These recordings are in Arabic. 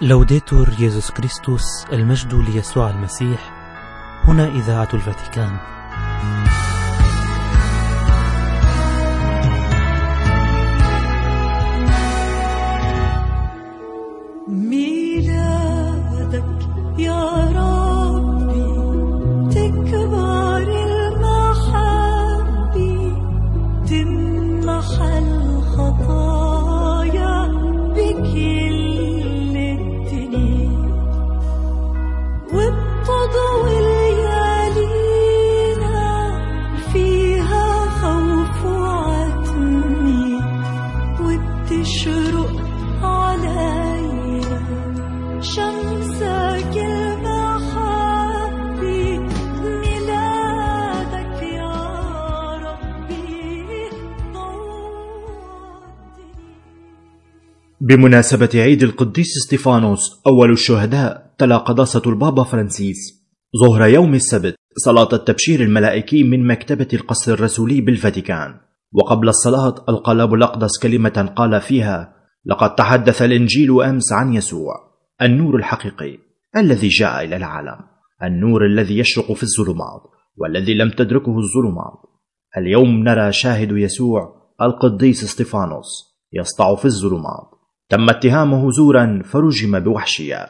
لوديتور يسوع كريستوس، المجد ليسوع المسيح. هنا إذاعة الفاتيكان. ميلادك يا ربي تكبر المحبة، تمحى الخطايا بكل الدنيا، وبتضوي ليالينا فيها خوف وعتمي، وبتشرق علينا شمسك المحبة. ميلادك يا ربي ضوء. بمناسبة عيد القديس اسطفانوس أول الشهداء، تلا قداسة البابا فرانسيس ظهر يوم السبت صلاة التبشير الملائكي من مكتبة القصر الرسولي بالفاتيكان. وقبل الصلاة ألقى الأب الأقدس كلمة قال فيها: لقد تحدث الإنجيل أمس عن يسوع، النور الحقيقي الذي جاء إلى العالم، النور الذي يشرق في الظلمات والذي لم تدركه الظلمات. اليوم نرى شاهد يسوع القديس اسطفانوس يسطع في الظلمات، تم اتهامه زورا فرجم بوحشية،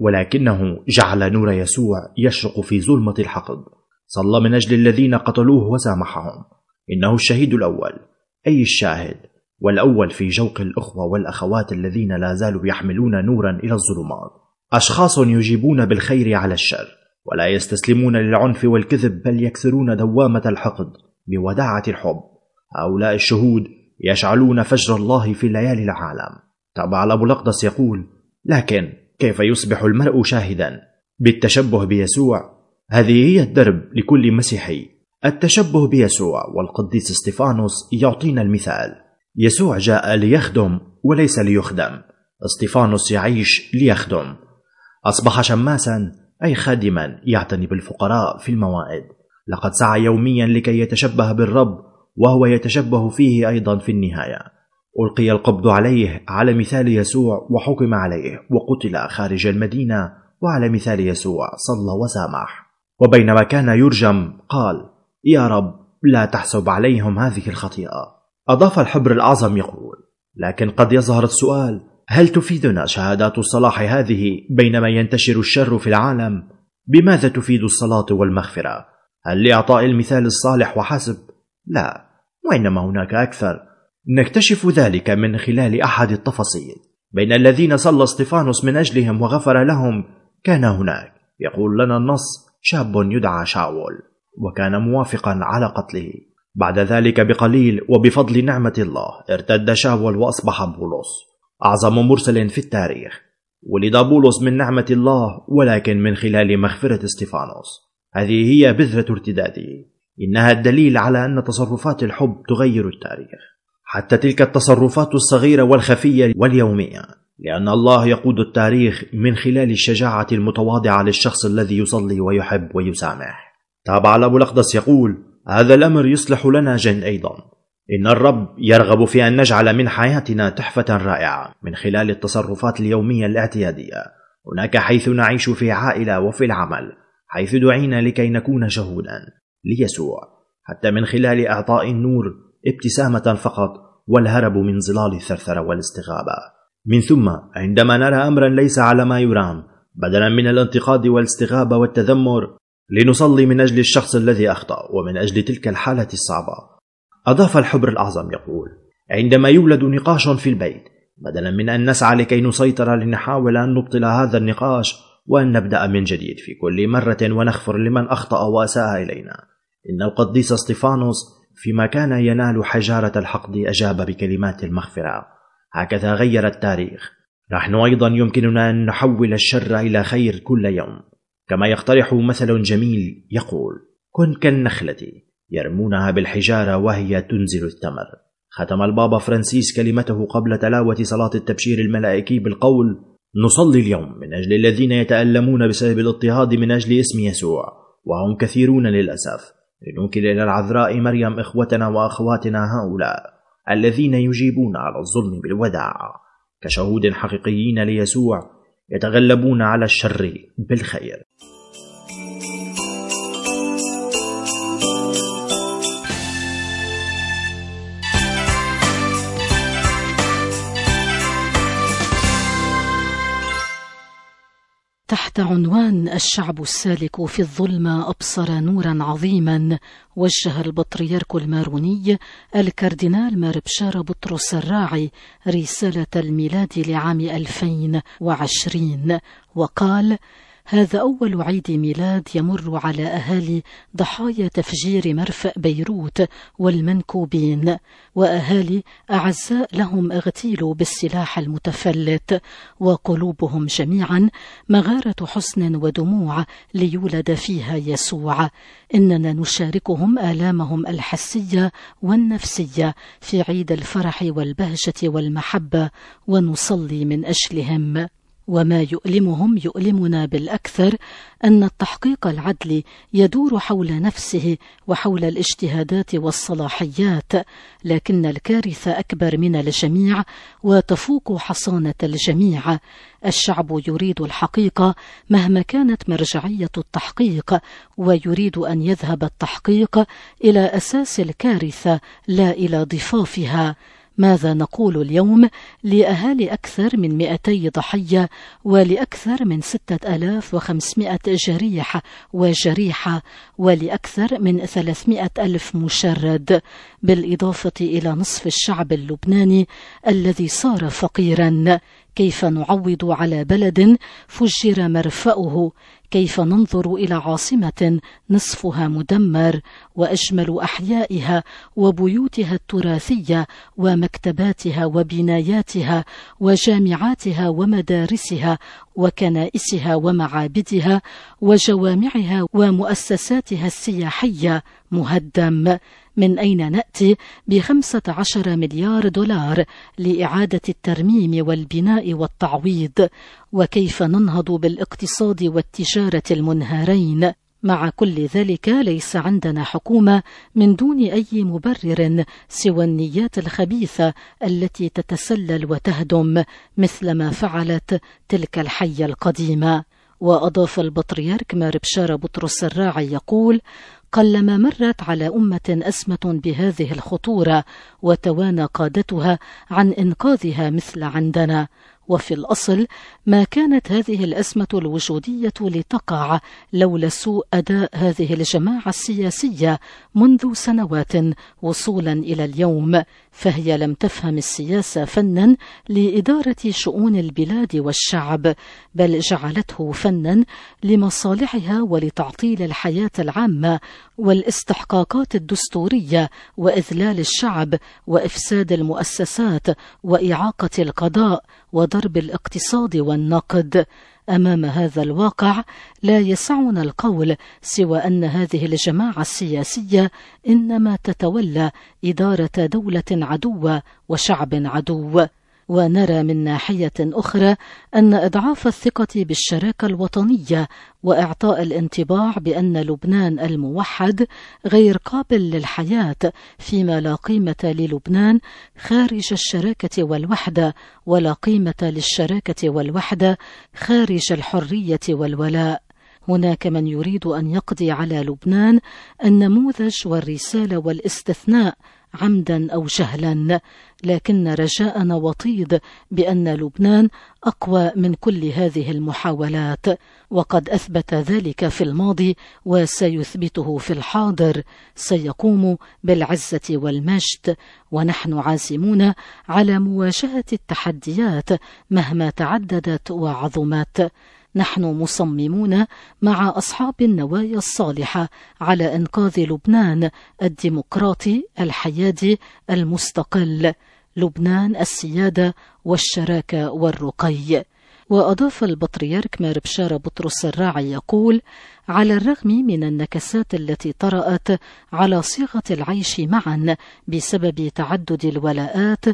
ولكنه جعل نور يسوع يشرق في ظلمة الحقد. صلى من أجل الذين قتلوه وسامحهم. إنه الشهيد الأول، أي الشاهد والأول في جوق الأخوة والأخوات الذين لا زالوا يحملون نورا إلى الظلمات. أشخاص يجيبون بالخير على الشر ولا يستسلمون للعنف والكذب، بل يكسرون دوامة الحقد بوداعة الحب. هؤلاء الشهود يشعلون فجر الله في ليالي العالم. تابع الأب الأقدس يقول: لكن كيف يصبح المرء شاهدا؟ بالتشبه بيسوع. هذه هي الدرب لكل مسيحي، التشبه بيسوع. والقديس اسطفانوس يعطينا المثال. يسوع جاء ليخدم وليس ليخدم، اسطفانوس يعيش ليخدم. أصبح شماسا، أي خادما يعتني بالفقراء في الموائد. لقد سعى يوميا لكي يتشبه بالرب، وهو يتشبه فيه أيضا في النهاية. ألقي القبض عليه على مثال يسوع وحكم عليه وقتل خارج المدينة، وعلى مثال يسوع صلى وسامح. وبينما كان يرجم قال: يا رب لا تحسب عليهم هذه الخطيئة. أضاف الحبر الأعظم يقول: لكن قد يظهر السؤال: هل تفيدنا شهادات الصلاح هذه بينما ينتشر الشر في العالم؟ بماذا تفيد الصلاة والمغفرة؟ هل لإعطاء المثال الصالح وحسب؟ لا، وإنما هناك أكثر. نكتشف ذلك من خلال أحد التفاصيل. بين الذين صلى اسطفانوس من أجلهم وغفر لهم كان هناك، يقول لنا النص، شاب يدعى شاول، وكان موافقا على قتله. بعد ذلك بقليل وبفضل نعمة الله ارتد شاول وأصبح بولس، أعظم مرسل في التاريخ. ولد بولس من نعمة الله، ولكن من خلال مغفرة اسطفانوس. هذه هي بذرة ارتداده. إنها الدليل على أن تصرفات الحب تغير التاريخ، حتى تلك التصرفات الصغيرة والخفية واليومية، لأن الله يقود التاريخ من خلال الشجاعة المتواضعة للشخص الذي يصلي ويحب ويسامح. تابع الأب الأقدس يقول: هذا الأمر يصلح لنا جن أيضا. إن الرب يرغب في أن نجعل من حياتنا تحفة رائعة من خلال التصرفات اليومية الاعتيادية، هناك حيث نعيش في عائلة وفي العمل، حيث دعينا لكي نكون شهودا ليسوع، حتى من خلال إعطاء النور ابتسامة فقط، والهرب من ظلال الثرثرة والاستغابة. من ثم عندما نرى أمرا ليس على ما يرام، بدلا من الانتقاد والاستغابة والتذمر، لنصلي من أجل الشخص الذي أخطأ ومن أجل تلك الحالة الصعبة. أضاف الحبر الأعظم يقول: عندما يولد نقاش في البيت، بدلا من أن نسعى لكي نسيطر، لنحاول أن نبطل هذا النقاش وأن نبدأ من جديد في كل مرة ونغفر لمن أخطأ وأساء إلينا. إن القديس اسطفانوس فيما كان ينال حجارة الحقد أجاب بكلمات المغفرة. هكذا غير التاريخ. نحن أيضا يمكننا أن نحول الشر إلى خير كل يوم، كما يقترح مثل جميل يقول: كن كالنخلة يرمونها بالحجارة وهي تنزل الثمر. ختم البابا فرانسيس كلمته قبل تلاوة صلاة التبشير الملائكي بالقول: نصلي اليوم من أجل الذين يتألمون بسبب الاضطهاد من أجل اسم يسوع، وهم كثيرون للأسف، لننكر إلى العذراء مريم إخوتنا وأخواتنا هؤلاء الذين يجيبون على الظلم بالوداعة كشهود حقيقيين ليسوع، يتغلبون على الشر بالخير. تحت عنوان الشعب السالك في الظلمة أبصر نورا عظيما، وجه البطريرك الماروني الكاردينال مار بشارة بطرس الراعي رسالة الميلاد لعام 2020 وقال: هذا أول عيد ميلاد يمر على أهالي ضحايا تفجير مرفأ بيروت والمنكوبين، وأهالي أعزاء لهم اغتيلوا بالسلاح المتفلت، وقلوبهم جميعا مغارة حزن ودموع ليولد فيها يسوع. إننا نشاركهم آلامهم الحسية والنفسية في عيد الفرح والبهجة والمحبة، ونصلي من أجلهم. وما يؤلمهم يؤلمنا بالأكثر أن التحقيق العدلي يدور حول نفسه وحول الاجتهادات والصلاحيات، لكن الكارثة أكبر من الجميع وتفوق حصانة الجميع. الشعب يريد الحقيقة مهما كانت مرجعية التحقيق، ويريد أن يذهب التحقيق إلى أساس الكارثة لا إلى ضفافها. ماذا نقول اليوم لأهالي أكثر من 200 ضحية ولأكثر من 6500 جريح وجريحة ولأكثر من 300,000 مشرد، بالإضافة إلى نصف الشعب اللبناني الذي صار فقيرا؟ كيف نعوض على بلد فجر مرفأه؟ كيف ننظر إلى عاصمة نصفها مدمر، وأجمل أحيائها وبيوتها التراثية ومكتباتها وبناياتها وجامعاتها ومدارسها وكنائسها ومعابدها وجوامعها ومؤسساتها السياحية مهدم؟ من أين نأتي ب15 مليار دولار لإعادة الترميم والبناء والتعويض؟ وكيف ننهض بالاقتصاد والتجارة المنهارين؟ مع كل ذلك ليس عندنا حكومة من دون أي مبرر سوى النيات الخبيثة التي تتسلل وتهدم مثل ما فعلت تلك الحية القديمة. وأضاف البطريرك مار بشارة بطرس الراعي يقول: قلما مرت على أمة أزمة بهذه الخطورة وتوانى قادتها عن إنقاذها مثل عندنا. وفي الأصل ما كانت هذه الأزمة الوجودية لتقع لولا سوء أداء هذه الجماعة السياسية منذ سنوات وصولا إلى اليوم، فهي لم تفهم السياسة فنا لإدارة شؤون البلاد والشعب، بل جعلته فنا لمصالحها ولتعطيل الحياة العامة والاستحقاقات الدستورية وإذلال الشعب وإفساد المؤسسات وإعاقة القضاء وضرب الاقتصاد والنقد. أمام هذا الواقع لا يسعنا القول سوى أن هذه الجماعة السياسية إنما تتولى إدارة دولة عدوة وشعب عدو. ونرى من ناحية أخرى أن إضعاف الثقة بالشراكة الوطنية وإعطاء الانطباع بأن لبنان الموحد غير قابل للحياة، فيما لا قيمة للبنان خارج الشراكة والوحدة، ولا قيمة للشراكة والوحدة خارج الحرية والولاء. هناك من يريد أن يقضي على لبنان النموذج والرسالة والاستثناء عمدا أو جهلا، لكن رجاءنا وطيد بأن لبنان أقوى من كل هذه المحاولات، وقد أثبت ذلك في الماضي وسيثبته في الحاضر. سيقوم بالعزة والمجد، ونحن عازمون على مواجهة التحديات مهما تعددت وعظمت. نحن مصممون مع أصحاب النوايا الصالحة على إنقاذ لبنان الديمقراطي الحيادي المستقل، لبنان السيادة والشراكة والرقي. وأضاف البطريرك مار بشارة بطرس الراعي يقول: على الرغم من النكسات التي طرأت على صيغة العيش معا بسبب تعدد الولاءات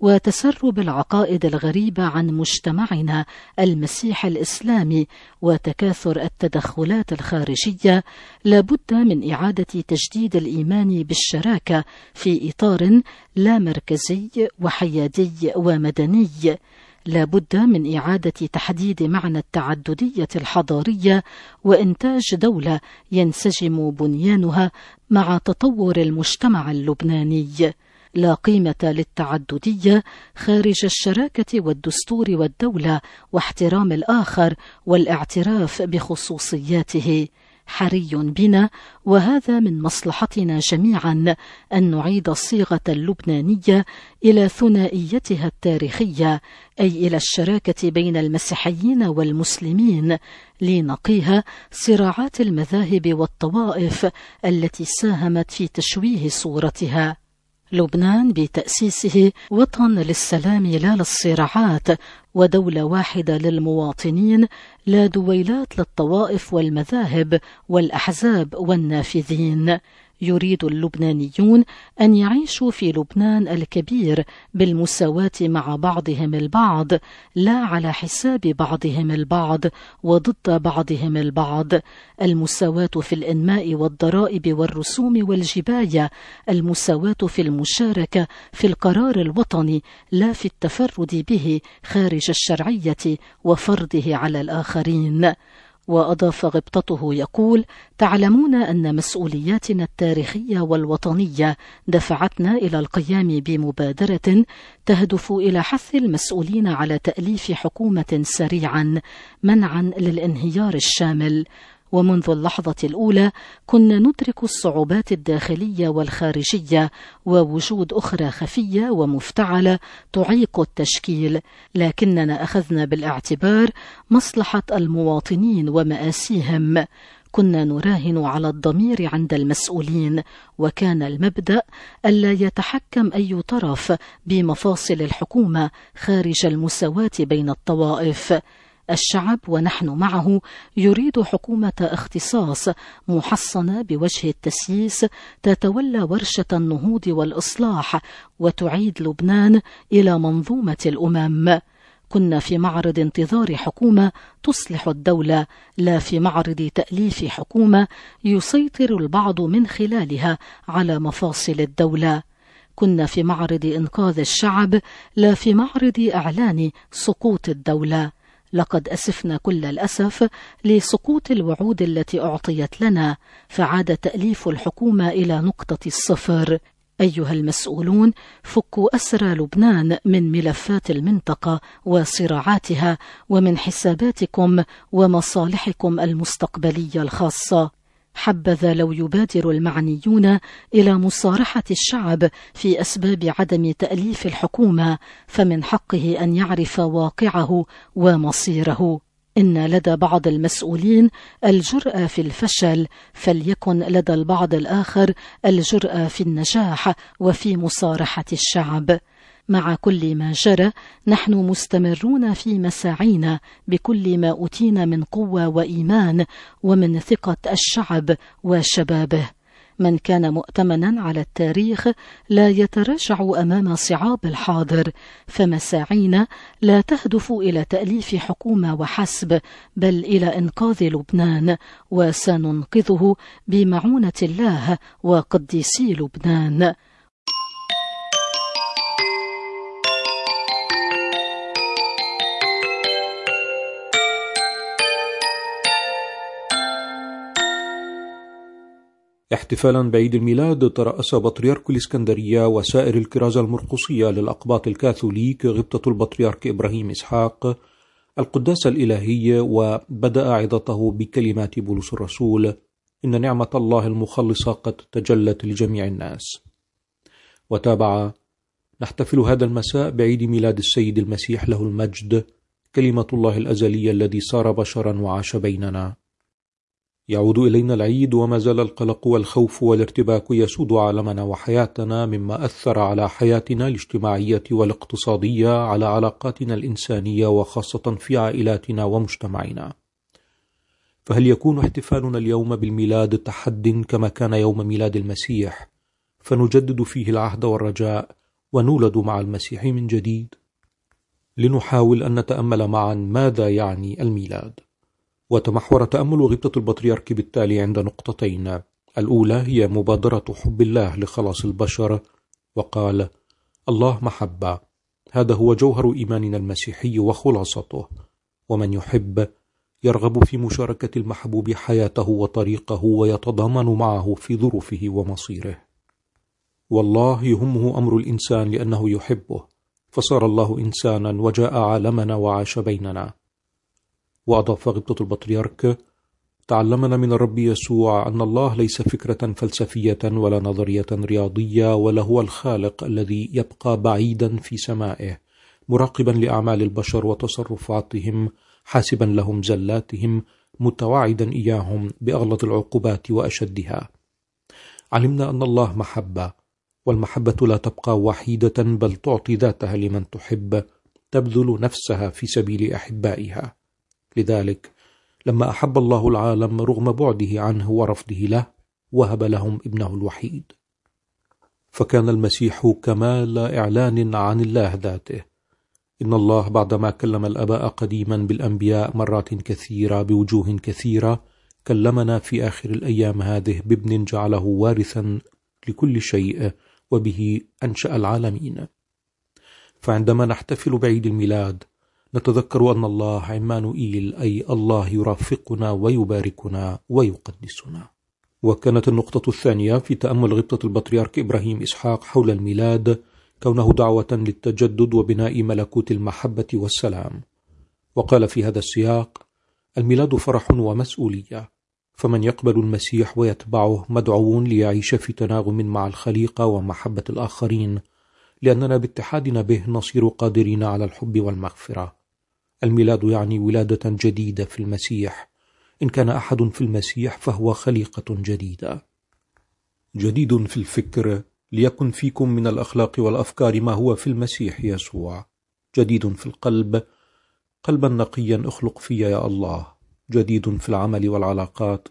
وتسرب العقائد الغريبة عن مجتمعنا المسيح الإسلامي وتكاثر التدخلات الخارجية، لابد من إعادة تجديد الإيمان بالشراكة في إطار لا مركزي وحيادي ومدني. لا بد من إعادة تحديد معنى التعددية الحضارية وإنتاج دولة ينسجم بنيانها مع تطور المجتمع اللبناني. لا قيمة للتعددية خارج الشراكة والدستور والدولة واحترام الآخر والاعتراف بخصوصياته. حري بنا، وهذا من مصلحتنا جميعا، أن نعيد الصيغة اللبنانية إلى ثنائيتها التاريخية، أي إلى الشراكة بين المسيحيين والمسلمين، لنقيها صراعات المذاهب والطوائف التي ساهمت في تشويه صورتها. لبنان بتأسيسه وطن للسلام لا للصراعات، ودولة واحدة للمواطنين لا دويلات للطوائف والمذاهب والأحزاب والنافذين. يريد اللبنانيون أن يعيشوا في لبنان الكبير بالمساواة مع بعضهم البعض، لا على حساب بعضهم البعض وضد بعضهم البعض. المساواة في الإنماء والضرائب والرسوم والجباية، المساواة في المشاركة في القرار الوطني لا في التفرد به خارج الشرعية وفرضه على الآخرين. وأضاف غبطته يقول: تعلمون أن مسؤولياتنا التاريخية والوطنية دفعتنا إلى القيام بمبادرة تهدف إلى حث المسؤولين على تأليف حكومة سريعا منعا للانهيار الشامل. ومنذ اللحظة الأولى كنا ندرك الصعوبات الداخلية والخارجية ووجود أخرى خفية ومفتعلة تعيق التشكيل، لكننا أخذنا بالاعتبار مصلحة المواطنين ومآسيهم. كنا نراهن على الضمير عند المسؤولين، وكان المبدأ ألا يتحكم أي طرف بمفاصل الحكومة خارج المساواة بين الطوائف. الشعب ونحن معه يريد حكومة اختصاص محصنة بوجه التسييس تتولى ورشة النهوض والإصلاح وتعيد لبنان إلى منظومة الأمم. كنا في معرض انتظار حكومة تصلح الدولة، لا في معرض تأليف حكومة يسيطر البعض من خلالها على مفاصل الدولة. كنا في معرض إنقاذ الشعب، لا في معرض إعلان سقوط الدولة. لقد أسفنا كل الأسف لسقوط الوعود التي أعطيت لنا، فعاد تأليف الحكومة إلى نقطة الصفر. أيها المسؤولون، فكوا أسرى لبنان من ملفات المنطقة وصراعاتها ومن حساباتكم ومصالحكم المستقبلية الخاصة. حبذا لو يبادر المعنيون إلى مصارحة الشعب في أسباب عدم تأليف الحكومة، فمن حقه أن يعرف واقعه ومصيره. إن لدى بعض المسؤولين الجرأة في الفشل، فليكن لدى البعض الآخر الجرأة في النجاح وفي مصارحة الشعب. مع كل ما جرى نحن مستمرون في مساعينا بكل ما أوتينا من قوة وإيمان ومن ثقة الشعب وشبابه. من كان مؤتمنا على التاريخ لا يتراجع أمام صعاب الحاضر، فمساعينا لا تهدف إلى تأليف حكومة وحسب، بل إلى إنقاذ لبنان، وسننقذه بمعونة الله وقديسي لبنان. احتفالا بعيد الميلاد، ترأس بطريرك الإسكندرية وسائر الكرازة المرقصية للأقباط الكاثوليك غبطة البطريرك إبراهيم إسحاق القداس الإلهي، وبدأ عظته بكلمات بولس الرسول: إن نعمة الله المخلصة قد تجلت لجميع الناس. وتابع: نحتفل هذا المساء بعيد ميلاد السيد المسيح له المجد، كلمة الله الأزلية الذي صار بشرا وعاش بيننا. يعود إلينا العيد وما زال القلق والخوف والارتباك يسود عالمنا وحياتنا، مما أثر على حياتنا الاجتماعية والاقتصادية، على علاقاتنا الإنسانية، وخاصة في عائلاتنا ومجتمعنا. فهل يكون احتفالنا اليوم بالميلاد تحد كما كان يوم ميلاد المسيح، فنجدد فيه العهد والرجاء ونولد مع المسيح من جديد؟ لنحاول أن نتأمل معا ماذا يعني الميلاد. وتمحور تأمل غبطة البطريرك بالتالي عند نقطتين: الأولى هي مبادرة حب الله لخلاص البشر، وقال: الله محبة. هذا هو جوهر إيماننا المسيحي وخلاصته، ومن يحب يرغب في مشاركة المحبوب حياته وطريقه ويتضامن معه في ظروفه ومصيره. والله يهمه أمر الإنسان لأنه يحبه، فصار الله إنسانا وجاء عالمنا وعاش بيننا. وأضاف غبطة البطريرك: تعلمنا من الرب يسوع أن الله ليس فكرة فلسفية ولا نظرية رياضية، ولا هو الخالق الذي يبقى بعيدا في سمائه مراقبا لأعمال البشر وتصرفاتهم، حاسبا لهم زلاتهم، متوعدا إياهم بأغلظ العقوبات وأشدها. علمنا أن الله محبة، والمحبة لا تبقى وحيدة بل تعطي ذاتها لمن تحب، تبذل نفسها في سبيل أحبائها. لذلك لما أحب الله العالم رغم بعده عنه ورفضه له، وهب لهم ابنه الوحيد. فكان المسيح كمال إعلان عن الله ذاته. إن الله بعدما كلم الآباء قديما بالأنبياء مرات كثيرة بوجوه كثيرة، كلمنا في آخر الأيام هذه بابن جعله وارثا لكل شيء، وبه أنشأ العالمين. فعندما نحتفل بعيد الميلاد نتذكر أن الله عمانوئيل، أي الله يرافقنا ويباركنا ويقدسنا. وكانت النقطة الثانية في تأمل غبطة البطريرك إبراهيم إسحاق حول الميلاد كونه دعوة للتجدد وبناء ملكوت المحبة والسلام. وقال في هذا السياق: الميلاد فرح ومسؤولية، فمن يقبل المسيح ويتبعه مدعو ليعيش في تناغم مع الخليقة ومحبة الآخرين، لأننا باتحادنا به نصير قادرين على الحب والمغفرة. الميلاد يعني ولادة جديدة في المسيح. إن كان أحد في المسيح فهو خليقة جديدة. جديد في الفكر، ليكن فيكم من الأخلاق والأفكار ما هو في المسيح يسوع. جديد في القلب، قلبا نقيا اخلق في يا الله. جديد في العمل والعلاقات،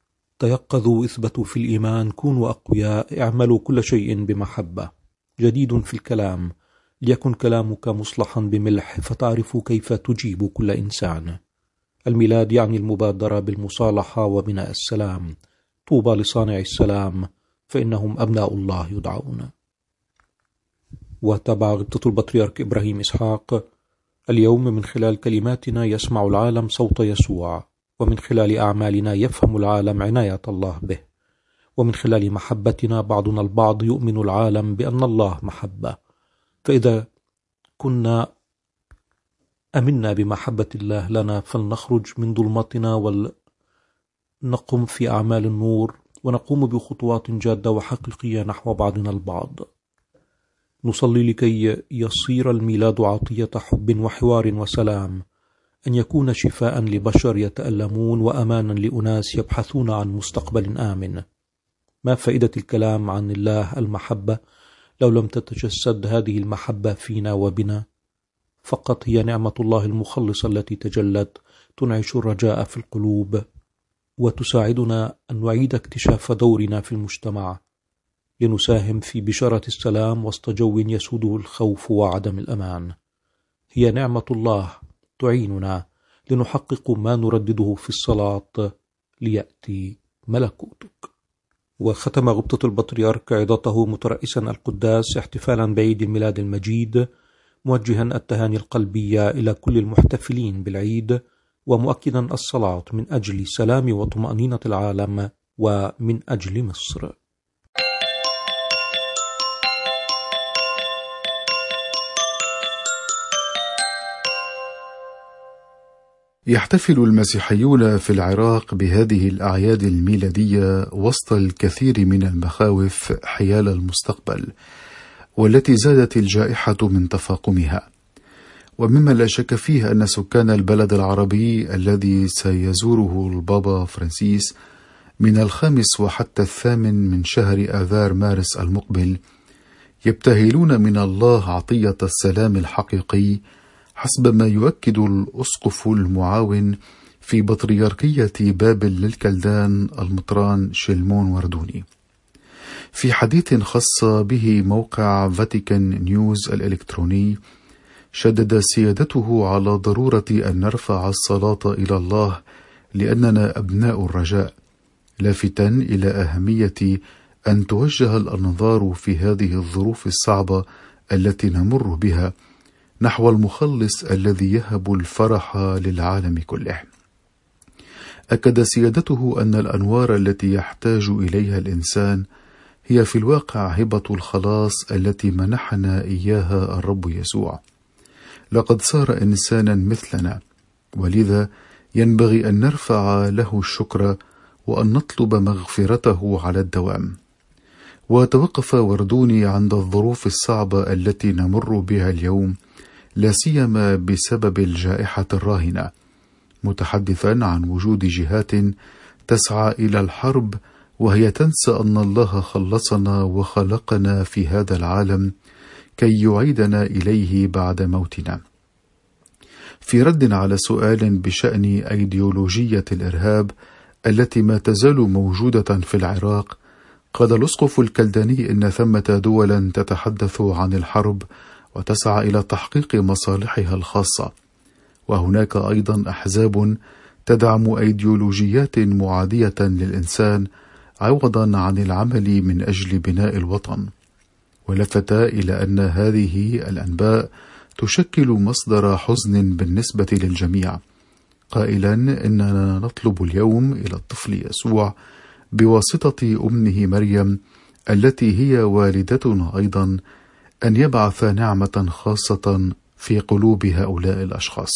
تيقظوا اثبتوا في الإيمان، كونوا أقوياء، اعملوا كل شيء بمحبة. جديد في الكلام، ليكن كلامك مصلحا بملح فتعرف كيف تجيب كل إنسان. الميلاد يعني المبادرة بالمصالحة وبناء السلام. طوبى لصانع السلام فإنهم أبناء الله يدعون. وتبع غبطة البطريرك إبراهيم إسحاق: اليوم من خلال كلماتنا يسمع العالم صوت يسوع، ومن خلال أعمالنا يفهم العالم عناية الله به، ومن خلال محبتنا بعضنا البعض يؤمن العالم بأن الله محبة. فإذا كنا أمنا بمحبة الله لنا فلنخرج من ظلمتنا ونقوم في أعمال النور، ونقوم بخطوات جادة وحقيقية نحو بعضنا البعض. نصلي لكي يصير الميلاد عطية حب وحوار وسلام، أن يكون شفاء لبشر يتألمون وأمانا لأناس يبحثون عن مستقبل آمن. ما فائدة الكلام عن الله المحبة لو لم تتجسد هذه المحبة فينا وبنا؟ فقط هي نعمة الله المخلصة التي تجلت تنعش الرجاء في القلوب، وتساعدنا أن نعيد اكتشاف دورنا في المجتمع، لنساهم في بشارة السلام وسط جو يسوده الخوف وعدم الأمان. هي نعمة الله تعيننا لنحقق ما نردده في الصلاة: ليأتي ملكوتك. وختم غبطة البطريرك عظته مترأسا القداس احتفالا بعيد الميلاد المجيد، موجها التهاني القلبية إلى كل المحتفلين بالعيد، ومؤكدا الصلاة من أجل سلام وطمأنينة العالم ومن أجل مصر. يحتفل المسيحيون في العراق بهذه الأعياد الميلادية وسط الكثير من المخاوف حيال المستقبل، والتي زادت الجائحة من تفاقمها. ومما لا شك فيه أن سكان البلد العربي الذي سيزوره البابا فرانسيس من 5 وحتى 8 من شهر آذار مارس المقبل يبتهلون من الله عطية السلام الحقيقي، حسب ما يؤكد الأسقف المعاون في بطريركية بابل للكلدان المطران شلمون وردوني. في حديث خاص به موقع فاتيكان نيوز الإلكتروني، شدد سيادته على ضرورة أن نرفع الصلاة إلى الله لأننا أبناء الرجاء، لافتا إلى أهمية أن توجه الأنظار في هذه الظروف الصعبة التي نمر بها، نحو المخلص الذي يهب الفرح للعالم كله. أكد سيادته أن الأنوار التي يحتاج إليها الإنسان هي في الواقع هبة الخلاص التي منحنا إياها الرب يسوع. لقد صار إنسانا مثلنا، ولذا ينبغي أن نرفع له الشكر وأن نطلب مغفرته على الدوام. وتوقف وردوني عند الظروف الصعبة التي نمر بها اليوم، لا سيما بسبب الجائحة الراهنة، متحدثا عن وجود جهات تسعى إلى الحرب وهي تنسى أن الله خلصنا وخلقنا في هذا العالم كي يعيدنا إليه بعد موتنا. في رد على سؤال بشأن أيديولوجية الإرهاب التي ما تزال موجودة في العراق، قال الأسقف الكلداني إن ثمة دولا تتحدث عن الحرب وتسعى إلى تحقيق مصالحها الخاصة، وهناك أيضا أحزاب تدعم أيديولوجيات معادية للإنسان عوضا عن العمل من أجل بناء الوطن. ولفت إلى أن هذه الأنباء تشكل مصدر حزن بالنسبة للجميع، قائلا إننا نطلب اليوم إلى الطفل يسوع بواسطة أمه مريم التي هي والدتنا أيضا أن يبعث نعمة خاصة في قلوب هؤلاء الأشخاص.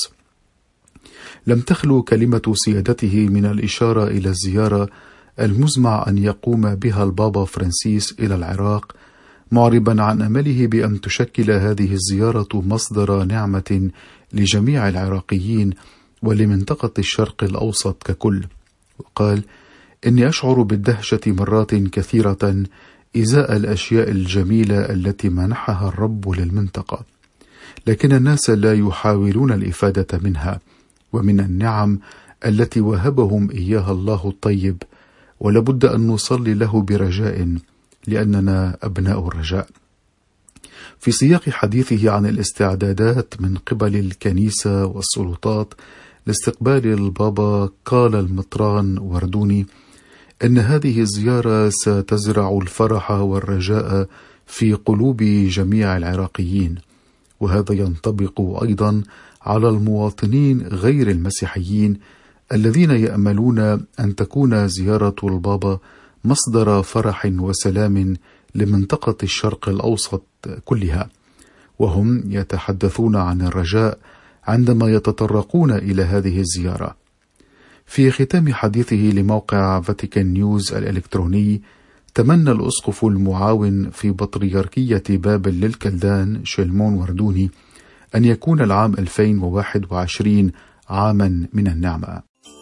لم تخلو كلمة سيادته من الإشارة إلى الزيارة المزمع أن يقوم بها البابا فرانسيس إلى العراق، معربا عن أمله بأن تشكل هذه الزيارة مصدر نعمة لجميع العراقيين ولمنطقة الشرق الأوسط ككل. وقال: إني أشعر بالدهشة مرات كثيرة إزاء الأشياء الجميلة التي منحها الرب للمنطقة، لكن الناس لا يحاولون الإفادة منها ومن النعم التي وهبهم إياها الله الطيب، ولابد أن نصلي له برجاء لأننا أبناء الرجاء. في سياق حديثه عن الاستعدادات من قبل الكنيسة والسلطات لاستقبال البابا، قال المطران وردوني إن هذه الزيارة ستزرع الفرح والرجاء في قلوب جميع العراقيين، وهذا ينطبق أيضا على المواطنين غير المسيحيين الذين يأملون أن تكون زيارة البابا مصدر فرح وسلام لمنطقة الشرق الأوسط كلها، وهم يتحدثون عن الرجاء عندما يتطرقون إلى هذه الزيارة. في ختام حديثه لموقع فاتيكان نيوز الإلكتروني، تمنى الأسقف المعاون في بطريركية بابل للكلدان شلمون وردوني أن يكون العام 2021 عاما من النعمة.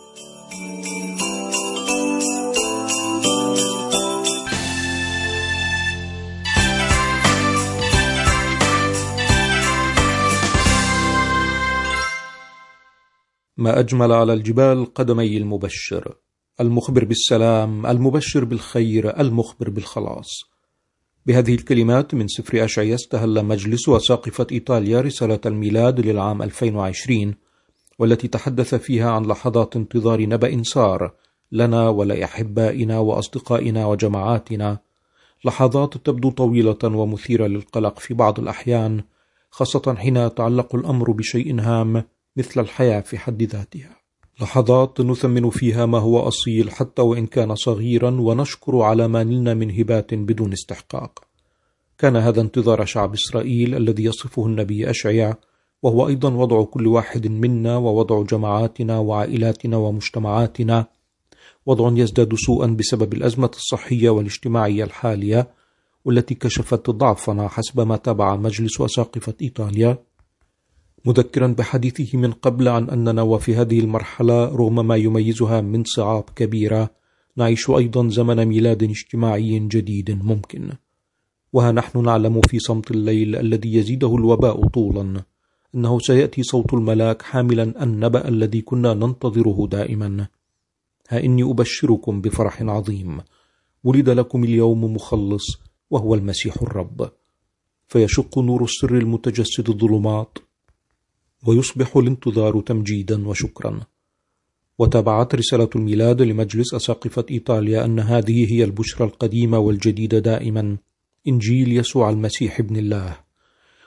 ما أجمل على الجبال قدمي المبشر، المخبر بالسلام، المبشر بالخير، المخبر بالخلاص. بهذه الكلمات من سفر أشعياء استهل مجلس أساقفة إيطاليا رسالة الميلاد للعام 2020، والتي تحدث فيها عن لحظات انتظار نبأ سار لنا ولأحبائنا وأصدقائنا وجماعاتنا، لحظات تبدو طويلة ومثيرة للقلق في بعض الأحيان، خاصة حين يتعلق الأمر بشيء هام مثل الحياة في حد ذاتها. لحظات نثمن فيها ما هو أصيل حتى وإن كان صغيرا، ونشكر على ما نلنا من هبات بدون استحقاق. كان هذا انتظار شعب إسرائيل الذي يصفه النبي أشعياء، وهو أيضا وضع كل واحد منا ووضع جماعاتنا وعائلاتنا ومجتمعاتنا، وضع يزداد سوءا بسبب الأزمة الصحية والاجتماعية الحالية، والتي كشفت ضعفنا حسب ما تابع مجلس أساقفة إيطاليا، مذكرا بحديثه من قبل عن أننا وفي هذه المرحلة رغم ما يميزها من صعاب كبيرة نعيش أيضا زمن ميلاد اجتماعي جديد ممكن. وها نحن نعلم في صمت الليل الذي يزيده الوباء طولا أنه سيأتي صوت الملاك حاملا النبأ الذي كنا ننتظره دائما: ها إني أبشركم بفرح عظيم، ولد لكم اليوم مخلص وهو المسيح الرب، فيشق نور السر المتجسد الظلمات، ويصبح الانتظار تمجيدا وشكرا. وتابعت رسالة الميلاد لمجلس أساقفة إيطاليا أن هذه هي البشرى القديمة والجديدة دائما، إنجيل يسوع المسيح ابن الله،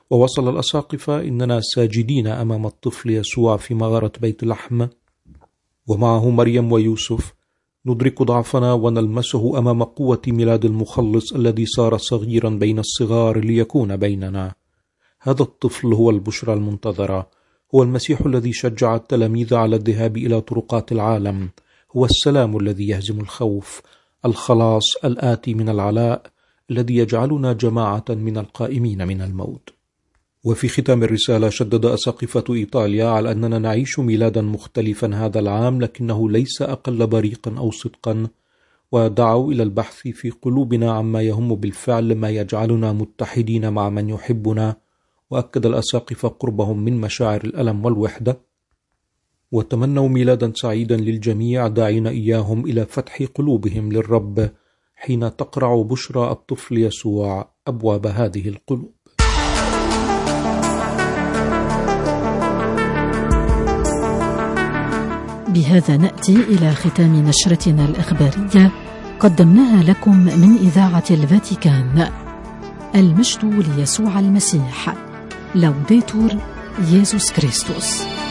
ووصل الأساقفة: إننا ساجدين أمام الطفل يسوع في مغارة بيت لحم ومعه مريم ويوسف، ندرك ضعفنا ونلمسه أمام قوة ميلاد المخلص الذي صار صغيرا بين الصغار ليكون بيننا. هذا الطفل هو البشرى المنتظرة، هو المسيح الذي شجع التلاميذ على الذهاب إلى طرقات العالم، هو السلام الذي يهزم الخوف، الخلاص الآتي من العلاء الذي يجعلنا جماعة من القائمين من الموت. وفي ختام الرسالة شدد أساقفة إيطاليا على أننا نعيش ميلادا مختلفا هذا العام، لكنه ليس أقل بريقا أو صدقا، ودعوا إلى البحث في قلوبنا عما يهم بالفعل ما يجعلنا متحدين مع من يحبنا. وأكد الأساقفة قربهم من مشاعر الألم والوحدة، وتمنوا ميلادا سعيدا للجميع، داعين إياهم إلى فتح قلوبهم للرب حين تقرع بشرى الطفل يسوع أبواب هذه القلوب. بهذا نأتي إلى ختام نشرتنا الإخبارية، قدمناها لكم من إذاعة الفاتيكان. المجد ليسوع المسيح. لوديتور يسوع كريستوس.